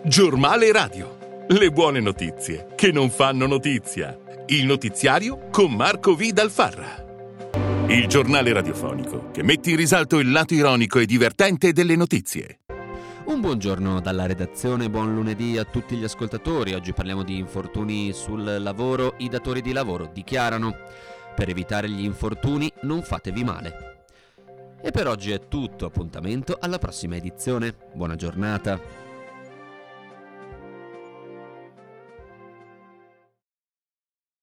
Giornale Radio. Le buone notizie che non fanno notizia. Il notiziario con Marco V. Dal Farra. Il giornale radiofonico che mette in risalto il lato ironico e divertente delle notizie. Un buongiorno dalla redazione, buon lunedì a tutti gli ascoltatori. Oggi parliamo di infortuni sul lavoro. I datori di lavoro dichiarano: per evitare gli infortuni non fatevi male. E per oggi è tutto, appuntamento alla prossima edizione. Buona giornata.